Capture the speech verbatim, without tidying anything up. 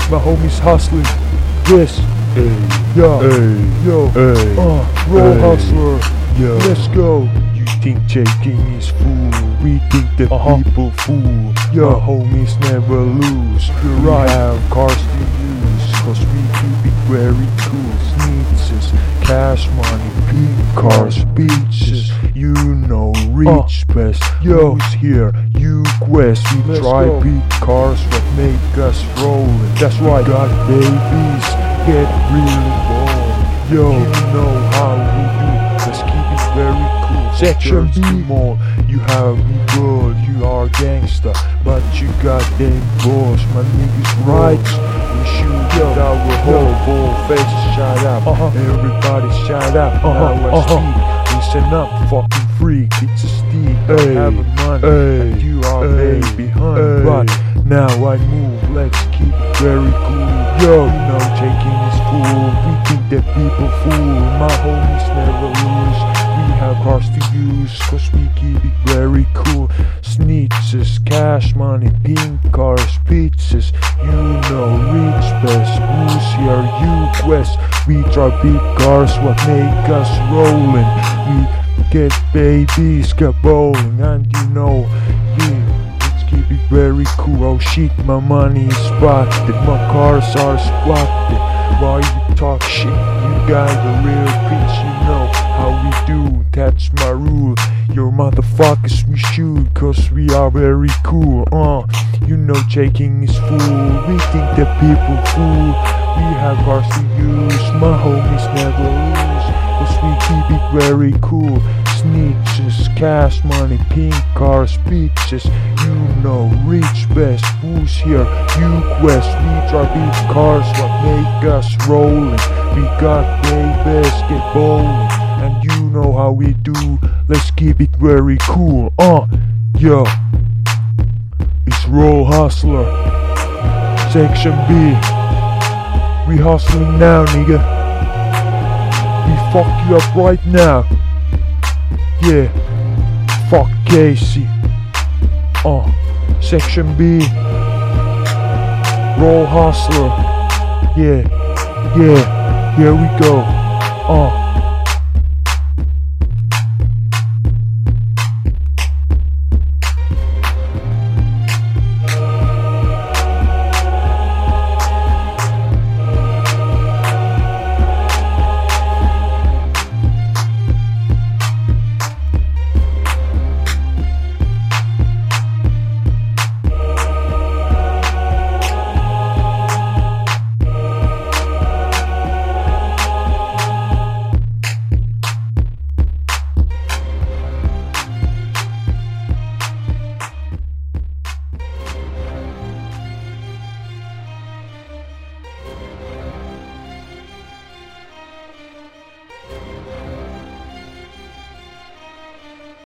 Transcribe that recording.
my homies hustling. Yes, Hey, yeah, hey, yo, hey, uh, roll hey, hustler. yo. Let's go. You think J-King is fool? We think the Uh-huh. people fool. Yo. My homies never lose. You're we right. have cars to use, cause we keep it very cool. Sneezes, cash money, big cars, beaches. You know, rich best. Yo. Who's here? You quest. We Let's drive go. big cars, what make us rollin'. That's We right. got babies, get really bold. Yo. You know how we do. Let's keep it very cool. Section Thirsty B. more. You have me good, you are gangsta, but you got them boss. My niggas right. We shoot Yo. it our Yo. whole bull faces shut up. Uh-huh. Everybody shut up. Uh-huh. Now I Uh-huh. speak. Listen up, fucking freak. It's a steed. I Hey. have a money. Hey. And you are Hey. way behind. Hey. But now I move. Let's keep it very cool. Yo. You know, taking is fool. We think that people fool. My homies never lose. We have cars to use, cause we keep it very cool. Sneezes, cash money, pink cars, pizzas. You know, rich best. Who's here? You quest. We drive big cars, what make us rollin'. We get babies, get bowling, and you know, yeah. Let's keep it very cool. Oh shit, my money is spotted. My cars are squatted. Why you talk shit? You got a real bitch, you know how we do. That's my rule. Your motherfuckers we shoot, cause we are very cool. Uh, you know J-King is fool. We think that people fool. We have cars to use. My homies never lose, cause we keep it very cool. Snitches, cash money, pink cars, beaches. You know, rich best. Who's here? You quest. We drive big cars, what make us rollin'. We got babies, get bowling, and you know how we do. Let's keep it very cool. Uh, yo, it's Roll Hustler, Section B. We hustling now, nigga. We fuck you up right now. Yeah, fuck Casey. Uh, Section B. Roll Hustler. Yeah, yeah, here we go. Uh.